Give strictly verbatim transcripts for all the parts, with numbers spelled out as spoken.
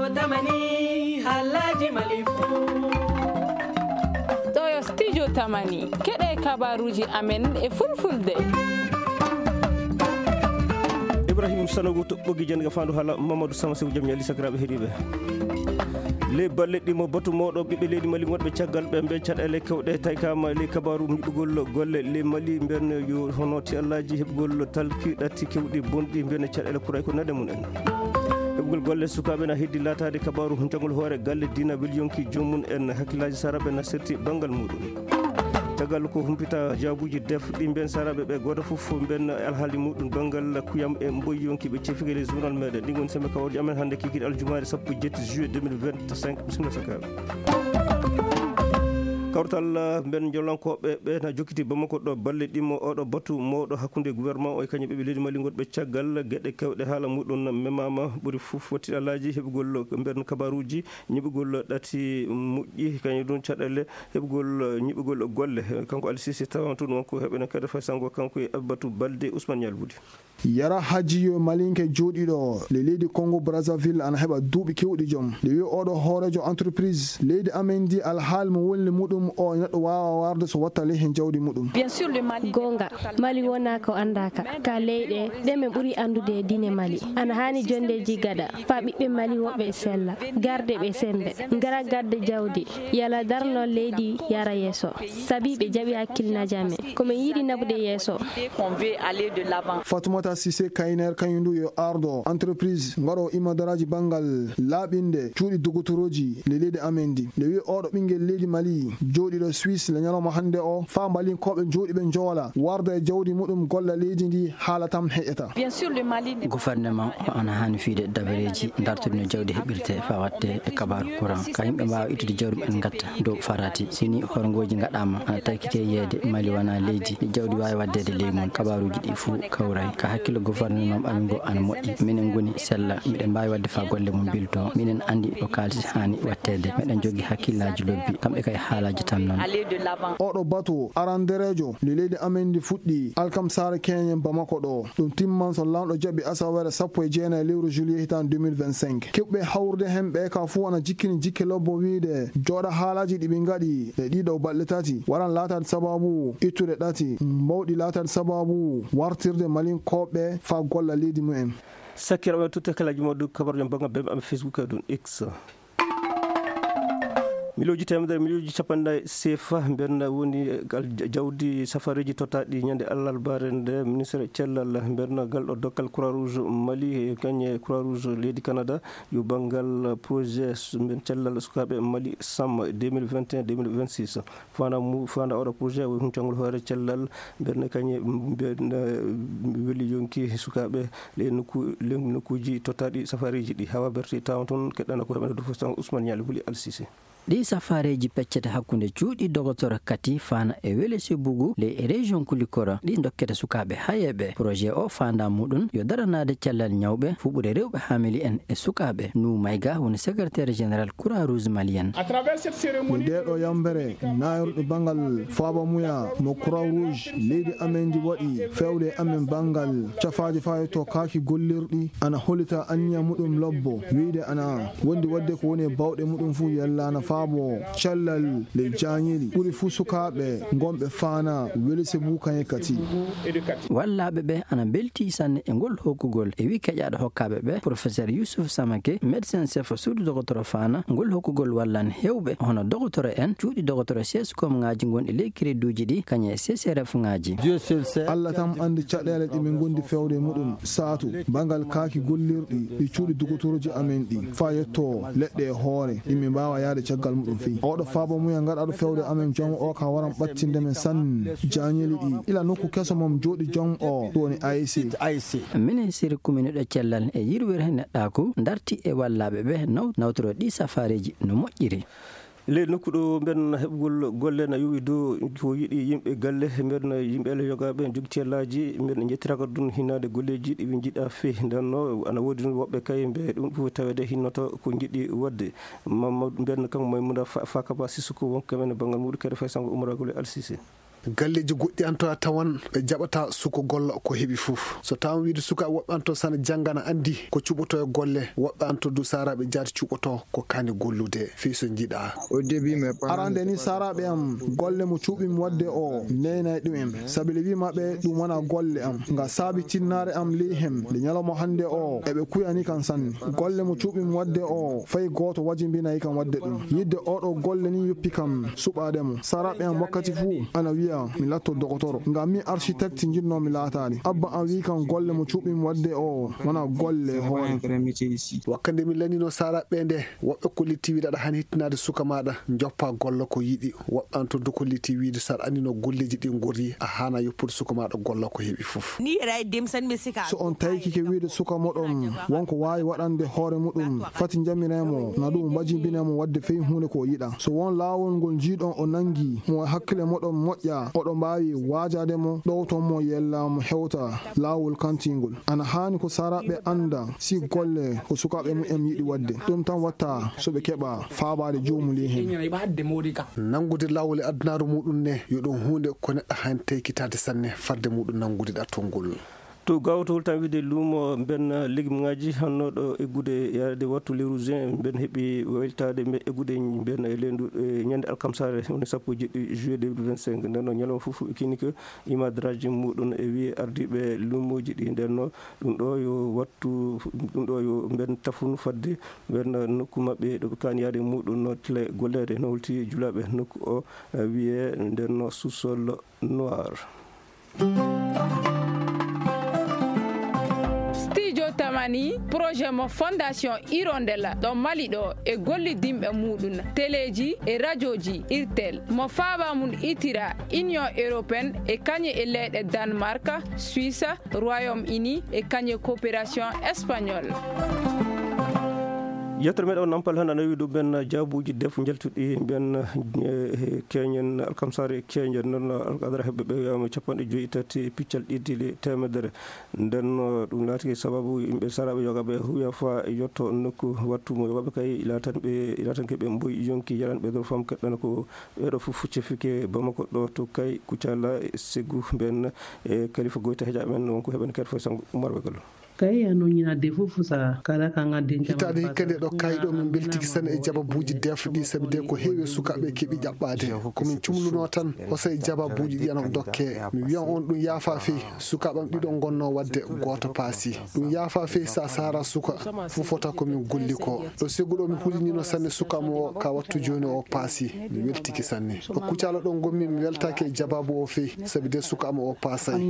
tamani halaji malifu ɗo studio tamani keɗe kabaruji amen e fulfulde. Ibrahim Sanogo to ɓoggi janga fandu hala Mamadou Sama Sew jam ñali sakiraɓe heeɗiɓe le balle ɗimo batu moɗo ɓiɓɓe leydi Mali wonɓe caggal ɓe mbe caɗele kewɗe tawi kama le kabaru ñiɓugol golle le Mali mben yo hono ti allaji heɓgol talki ɗatti kewɗi bonɗi mben caɗele kuray ko nade mum en heɓgol golle sukaɓe na heddi latade kabaru jangol hoore galle dina wel yonki jomum en hakkillaji saraɓe na serti banggal muɗum tagal ko humpita jabuji def ɗi ben saraɓe ɓe goto foof ben alhaali muɗum banggal kuyam e mboyi yonki ɓe cefigele journal meɗen ɗi goni sembe kawɗi amen hannde kikiɗe aljumare sappo jetti juillet deux mille vingt-cinq bisimilla sakaɓe kawtal ben jolankoɓe ɓe na jokkiti bamako ɗo balle ɗimmo oɗo batu mawɗo hakkude gouvernement o e kañum ɓeɓe leydi Mali gonɓe caggal gueɗe kewɗe haala muɗum memama ɓuuri foof watti alaji heɓgol ben kabaruji ñiɓugol ɗati moƴƴi kañum ɗum caɗele heɓgol ñiɓugol golle kanko Ali Cissé tawa toon wonko heɓene kadi fay sango kanko e Abatou Baldé Ousmane Yalboudi yara hajiyo malinke joɗiɗo le leydi Congo Brazzaville ana heɓa duuɓi kewɗi joom nde wi oɗo hoorejo entreprise leydi amen ndi alhaal mo wonli muɗum o neɗɗo wawa warde so watta ley hen jawdi muɗum gonga Mali wona ko andaka ka leyɗe ɗe min ɓuuri andude e diine Mali ana hani jondeji gaɗa fa ɓiɓɓe Mali woɓɓe sella garde ɓe sembe gara gadde jawdi yala darno leydi yara yeeso sabi ɓe jaaɓi hakkillinaji amen komin yiiɗi nabude yeeso. Fatoumata Sissé Kayner kañum ndu yo ardo entreprise ngaro imadaraji bangal laaɓinde cuuɗi dogotoroji le leydi amen ndi nde wi oɗo ɓinguel leydi Mali joɗiɗo Suisse le ñalawma hande o fa malinkoɓe joɗi ɓe joola warda e jawdi muɗum golla leydi ndi haala tam heƴƴata. gouvernement o ana hani fiide dabareji dartude no jawdi heɓirte fa watte e kabaru courant ka yimɓe mbawa ittude jawdi en gatta dow farati sini horgoji gaɗama ana takkite yeede Mali wona leydi ɗi jawdi wawi waddede ley mum kabaruji ɗi fou kawray ka hakkille gouvernement amin go ana moƴƴi minen goni sella miɗen mbawi wadde fa golle mum bilto minen andi ɗo kalisi hani wattede meɗen jogui hakkillaji lobbi kamɓe kay haalaji tan noon. oɗo bato aranderejo le leydi amen ndi fuɗɗi alkam sare keñen Bamako ɗo ɗum timman so lamɗo jaɓi asawere sappo e jeenayi lewru juillet hitan deux mille vingt-cinq keɓɓe hawrude hen ɓe ka fuu ana jikkini jikke lobbo wiide jooɗa haalaji ɗiɓe gaɗi e ɗiɗo balɗe tati waran latade sababu ittude ɗati mawɗi latade sababu wartirde malinkoɓe fa golla leydi mumen. sakkiraɓe tutte kalaji moɗo kabaru jam banggal ɓe am Facebook ɗum X miloji temedere miloji capanɗe sefa mben woni jawdi safariji totaɗi ñande Allah albare nde ministre cellal mben galɗo dokkal croix rouge Mali kañe croix rouge leydi Canada yo banggal projet mben cellal sukaɓe Mali sam deux mille vingt et un deux mille vingt-six fana mu fana oɗo projet o huncangol hoore cellal mben kañe mben weli yonki sukaɓe le nokku le nokkuji totaɗi safariji ɗi hawa berti taw toon keɗɗana ko heɓene do fostan Ousmane Yali Buli Al Cissé ɗi safareji peccete hakkude cuuɗi dogotora kati fana e wele sebugu le région kulikora ɗi dokkete sukaɓe hayeɓe projet o fanda muɗum yo daranade cellal ñawɓe fuɓude rewɓe hamili en e sukaɓe nou mayga woni secrétaire général croix rouge malienne mo ndeɗo yambere nayruɗo bangal faaba muya mo croix rouge leydi amen ndi waɗi fewde amen bangal cafaji fayi to kaaki gollirɗi ana hollita anniya muɗum lobbo wiide ana wondi wadde ko woni bawɗe muɗum fuu yallana faabo cellal le jañiri ɓuri fuu sukaɓe gonɓe faana welise bukaye kati wallaɓe ɓe ana belti sanne e ngol hokkugol e wi keƴaɗo hokkaɓe ɓe professeur Youssouf Samake médecin chef suudu dogotoro faana ngol hokkugol wallan hewɓe hono dogotoro en cuuɗi dogotoro sescom ngaji gonɗi ley créduji ɗi kañe C C R F ngaji Allah tam andi caɗele ɗiɓe gondi fewde muɗum saatu bangal kaaki gollirɗi ɗi cuuɗi dogotoroji amen ɗi fa yetto leɗɗe e hoore ɗimin mbawa yaade caggal muɗum fi oɗo faaba muya gaɗaɗo fewde amen jom o ka waran ɓattinde men sanne jañeli ɗi ila nokku keso mom jooɗi jom o ɗo woni A I C ministre commune ɗo cellal e yirwere neɗɗaku darti e wallaɓe ɓe naw nawtoro ɗi safareji no moƴƴiri le nokkuɗo mben heɓgol golle na yowi dow ko yiɗi yimɓe galle mben yimɓe ele yogaɓe jogui tellaji mben jettiraka ɗum hinnade golleji ɗi ɓe jiiɗa fe ndenno ana woodi woɓɓe kay mbe ɗum fof tawede hinnoto ko jiɗi wadde mamadou mben kanko Maymouda Fakaba Sissoko wonko men banggal muɗum kadi fay sango Oumar Gole Al Cissé galleji goɗɗi an to a tawan ɓe jaɓata suko golla ko heɓi fof so tawa wiide suka woɓɓe an to sana janggana andi ko cuɓoto e golle woɓɓe an to du saraɓe jaati cuɓoto ko kani gollude fi so jiiɗa arande ni saraɓe am golle mo cuuɓimi wadde o neynayi ɗum en saabi le wimaɓe ɗum wona golle am nga saabi tinnare am ley hem nde ñalawma hande o eɓe kuyani kan sanne golle mo cuuɓimi wadde o fayi goto wajimbinayi kam wadde ɗum yidde oɗo golle ni yoppi kam suɓademo saraɓe am wakkati fuu ana wiya mi latto docteur ngam mi architecte jinnomi laatali abba an wi kan golle mo cuuɓimi wadde o wona golle hoore wakkande mi lanino saraɓe nde woɓɓe kolliti wiide aɗa hani hittinade suka maɗa joppa golla ko yiɗi woɓɓe an to du kolliti wiide saɗa andino golleji ɗi gori a hana yoppude suka maɗa golla ko heeɓi fof so on tawi kike wiide suka moɗon wonko wawi waɗande hoore muɗum fati jamiremo na ɗum mbajibinemo wadde feyi hunde ko yiɗa so won laawol ngol jiiɗon o nangi mo hakkille moɗon moƴƴa oɗo mbawi wajademo ɗowtonmo yellamo hewta laawol kantingol ana hani ko saraɓe anda si golle ko sukaɓe mumen yiɗi wadde ɗum tan watta soɓe keɓa faabade jomuli hen nangude laawol e addunaru muɗum ne yo ɗum hunde ko neɗɗo hani teykitade sanne fadde muɗum nangude ɗattolngol to gawtol tan wiide luumo ben légume ngaji hannoɗo eggude yaade wattu lewru juin ben heeɓi weltade eggude ben e lendu ñande alkamsare woni sappo jeɗɗi juillet deux mille vingt-cinq nden noon ñalawma fof kini ko imadraji muɗum e wi ardiɓe luumoji ɗi nden noon ɗum ɗo yo wattu ɗum ɗo yo ben tafunu fadde ben nokku mabɓe ɗoɓe kani yaade muɗum no tile gollede no holti julaɓe nokku o wiye nden no sous-sol noir. tamani projet mo fondation Hirondella ɗo Mali ɗo e gollidimɓe muɗum téléji e radioji irtel mo faaba mum itira union européenne e kañe e leyɗe Danemark, Suisse, Royaume-Uni e kañe coopération espagnole. yettere meɗen o nampal han ana wi ɗum ben jaabuji def jaltuɗi ben keñen alkamsare keñen noon alqadara heɓɓe ɓe wiyama capanɗe joyyi tati piccal ɗiddili temedere nden ɗum laati sababu yimɓe saraɓe yogaɓe huya fa yetto nokku wattumo yogaɓe kay ilatan ɓe ilatan ke ɓe mboyi yonki yalan ɓe ɗon fam keɗɗana ko ɓeɗo fof cefike bamako ɗo to kay kucala seggu ben e kalifa goyta heeƴa men wonko heɓen kadi foy sango Oumar Wegallo kay no ñinade fof sa kala ka ngadden hitade hikkande ɗo kayɗo min beltiki sane e jababuji defɗi sabi de ko heewi sukaɓe keeɓi ƴaɓɓade komin cumluno tan hosa e jababuji ɗi ana dokke mi wiyan on ɗum yaafa fe sukaɓam ɗiɗon gonno wadde goto paasi ɗum yaafa fe sa sara suka fofota komin golli ko ɗo segguɗo mi hulinino sanne sukamo o ka wattu joni o paasi mi weltiki sanne ɗo kucala ɗon gommi mi weltake e jababu o fe sabi de sukamo o paasay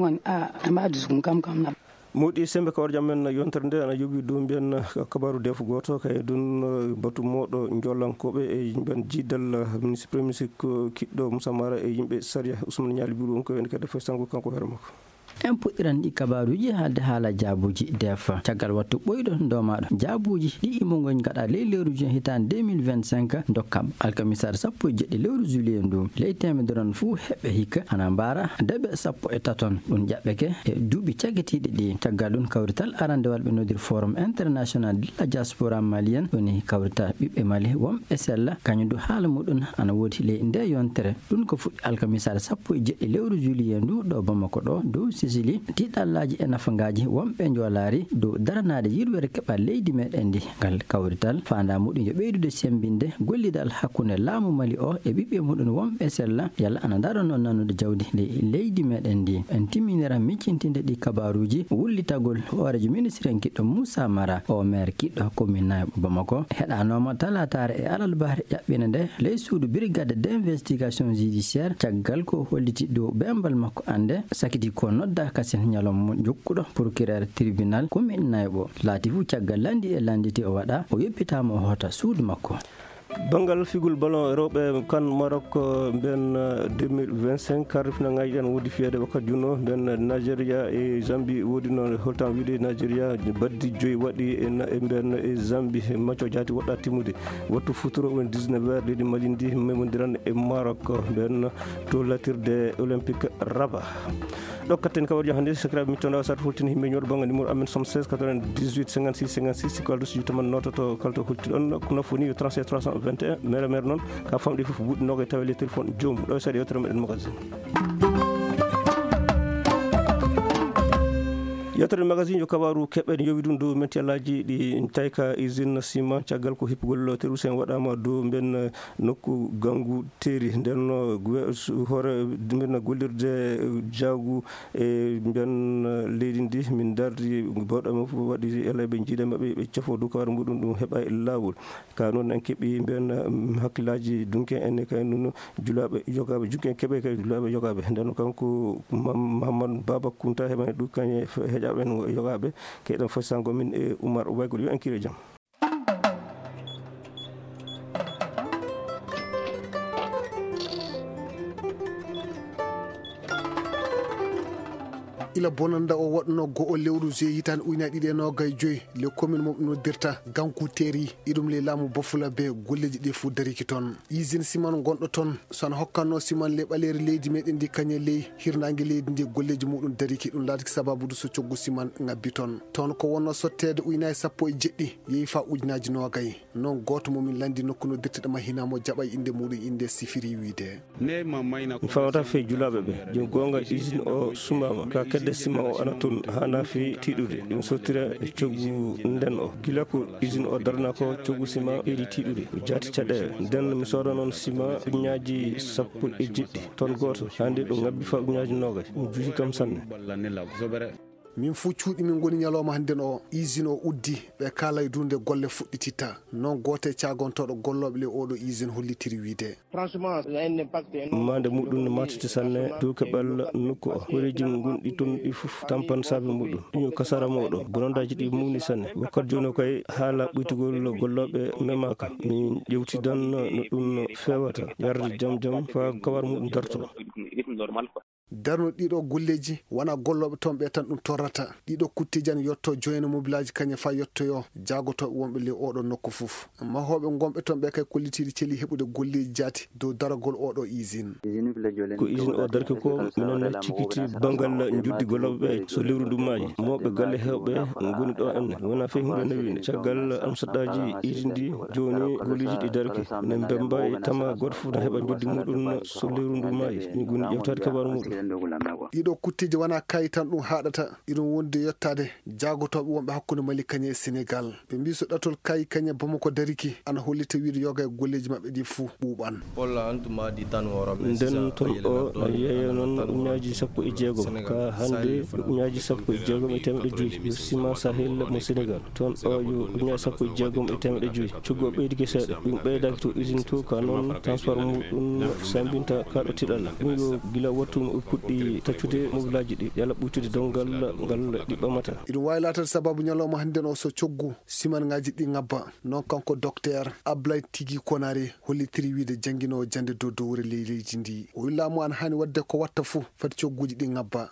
moɗi sembe kawar jam men yontere nde ana jogui ɗum mbiyen kabaru defu goto kay ɗum batu moɗo jollankoɓe e ben jiidal ministre premier ministre kiɗɗo Moussa Mara e yimɓe Saria Ousmane Ñali Biru on ko en kadi fof sango kanko hoore makko en puɗɗiran ɗi kabaruji haalde haala jaabuji defa caggal wattu ɓoyɗo domaɗo jaabuji ɗi imogoñ gaɗa ley lewru juin hitande deux mille vingt-cinq dokkam alkamisare sappo e jeɗɗi lewru juillet ndum ley temedere on fuu heɓɓe hikka ana mbara deɓe sappo e taton ɗum jaɓɓeke e duuɓi caguetiɗi ɗi caggal ɗum kawrital arandewal ɓe nodir forum international de la diaspora malien woni kawrital ɓiɓɓe Mali wonɓe sella kañum du haala muɗum ana woodi ley nde yontere ɗum ko fuɗɗi alkamisare sappo e jeɗɗi lewru juillet ndu ɗo Bamako ɗo dow sisili tiɗallaji e nafangaji wonɓe joolari dow daranade yirwere keɓa leydi meɗen ndi ngal kawrital fanda muɗum yo ɓeydude sembinde gollidal hakkunde laamu Mali o e ɓiɓɓe muɗum wonɓe sella yalla ana daro noon nanude jawdi ley leydi meɗen ndi en timminira miccintinde ɗi kabaruji wullitagol hoorejo ministre en kiɗɗo Moussa Mara o maire kiɗɗo commune Naybo Bamako heɗanoma talatare e alalbare ƴaɓɓine nde ley suudu brigade d' investigation judiciaire caggal ko holliti dow bembal makko ande sakiti ko nodda kasen ñalom jokkuɗo procureur tribunal commune Naybo laati fu caggal landi e landiti o waɗa o yeppitama o hoota suudu makko bangal figol ballon rewɓe kan Maroc ben deux mille vingt-cinq karifnangaji ɗen woodi fiyede wakkat junno ben Nigéria e Zambie woodi noon holtan wiide Nigéria baddi joyi waɗi e ben e Zambie macco jaati woɗɗa timmude wattu futuro woni dix-neuf heures leydi Mali ndi memodiran e Maroc ben to latirde olympique Rabat ɗo katten kawarjo hannde sakiraɓe mittonɗa sata hultini yimɓe ñoɗo banggal numéro amen soixante-seize quatre-vingt-dix-huit cinquante-six cinquante-six ko alɗo studio taman nototo kalto hultiɗon ko nafoni yo trente-sept trois cent vingt et un mere mere noon ka famɗi fof buuɗi noga tawi le téléphone jomum ɗo saɗa yewtere meɗen magazine yewtere magazine yo kabaru keɓen yowi ɗum dow métialaji ɗi tawi ka usine ciment caggal ko hippugol terusen waɗama dow ben nokku gangu teeri nden hoore men gollirde jaagu e ben leydi ndi min dardi bawɗama fof waɗi ela ɓe jiiɗe maɓɓe ɓe cafo dukawar muɗum ɗum heeɓa e lawol ka noon en keeɓi ben hakkillaji dunken enne kay noon julaɓe jogaɓe junken keeɓe kay julaɓe jogaɓe nden kanko Mahamadou Baba Kounta heɓani ɗum kañe heeƴa ɓen yogaɓe keɗen fof sango min e Oumar Waygol yo en kire jaam. ila bonanda o waɗno go'o lewru juillet hitande ujunere ɗiɗi e nogas e joyyi le commune mum noddirta ganku teeri iɗum le laamu Bafula be golleji ɗi fo dariki toon usine ciment gonɗo toon sono hokkanno ciment le ɓaleri leydi meɗen ndi kañe ley hirnangue leydi ndi golleji muɗum dariki ɗum laatiki sababude so coggu ciment ngabbi toon toon ko wonno sottede ujunere sappo e jeɗɗi yeehi fa ujunaji nogay noon goto momin landi nokku noddirteɗama hinamo jaɓa inde muɗum inde sifiri wiide mi famata fe julaɓe ɓe joni gonga usine o sumama ka kedde ciment o ana toon ha naafi tiɗude ɗum sottira e coggu nden o gila ko usine o darna ko coggu ciment ɓeydi tiɗude jaati caɗele nden mi sooda noon ciment ujunaji sappo e jeɗɗi tonne goto hande ɗo ngabbi fa ujunaji nogay ɗum juuti kam sanne min fuu cuuɗi min goni ñalawma hannden o usine o uddi ɓe kaala e dunde golle fuɗɗititta noon goote cagontoɗo golloɓe le oɗo usine hollitiri wiide mande muɗum no matete sanne dow keɓal nokku o horeji gonɗi toon ɗi fof tampan saabe muɗum ɗum kasara moɗo bonondaji ɗi mawni sanne wakkati joni koye haala ɓuytugol golloɓe memaka min ƴewtidan no ɗum fewata yarde jaam jaam fa kawar muɗum darto darno ɗiɗo golleji wona golloɓe toon ɓe tan ɗum torrata ɗiɗo kuttiji an yetto joyene mobilaji kañe fa yettoyo jagotoɓe wonɓe le oɗo nokku fof mahoɓe gonɓe toon ɓe kay kollitiɗi ceeli heɓude golleji jaati dow daragol oɗo usine ko usine o darki ko minen cikkiti banggal juddi golloɓe ɓe so lewru ndumaji mawɓe galle hewɓe goni ɗo enne wona fe hunde nawine caggal amsaɗaji usine ndi joni golleji ɗi darki minen bemba e tama goto fof ne heeɓa juddi muɗum so lewru ndumaji min goni ƴewtade kabaru muɗum ɗiɗo kuttiji wona kayi tan ɗum haɗata iɗum wonde yettade jagotoɓe wonɓe hakkude Mali kañe e Sénégal ɓe mbi so ɗatol kayi kañe Bamako dariki ana hollita wiide yoga e golleji mabɓe ɗi fuu ɓuuɓan nden toon o a yeeya noon ujunaji sappo e jeegom ka hande ujunaji sappo e jeegom e temedde joyyi yo ciment Sahel mo Sénégal toon o yo ujunaji sappo e jeegom e temedde joyyi coggo ɓeydike seeɗa ɗum ɓeydaki to usine to ka noon transport muɗum sambinta kaɗo tiɗalla ɗum yo gila wattuma o puɗɗi taccude mobilaji ɗi yala ɓuytude dongal ngal ɗi ɓamata iɗum wawi latade sababu ñalawma hannden o so coggu ciment ngaji ɗi ngabba noon kanko docteur Ablaye Tigui Konaré hollitiri wiide jangguinowo jande dow dowre leydi ndi o willamu an hani wadde ko watta fou fati cogguji ɗi ngabba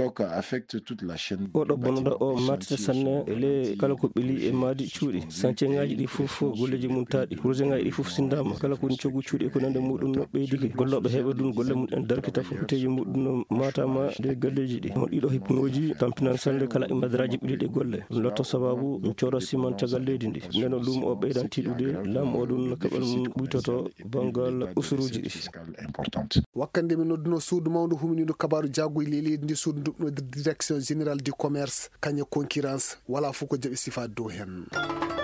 oɗo bonnoɗa o matata sanne ele kala ko ɓeeli e maadi cuuɗi chantier ngaji ɗi foof golleji mum taaɗi projet ngaji ɗi foof sindama kala koni coggu cuuɗi e ko nande muɗum no ɓeydiki golloɓe heeɓa ɗum golle mum en darkita fofoteji muɗum no matama nde galleji ɗi on ɗiɗo hipnoji tampinan sande kala e madaraji ɓiɗiɗe golle ɗum lotto sababu ɗum cooda ciment caggal leydi ndi ndeno ɗum o ɓeydan tiɗude laamu o ɗum keɓal mum ɓuytoto bangal usuruji ɗi wakkande min nodduno suudu mawdu huminiɗo kabaru jaggoye le leydi ndi suudu ɗumɗo direction générale du commerce kañe concurrence wala fof ko jaɓi sifade dow hen.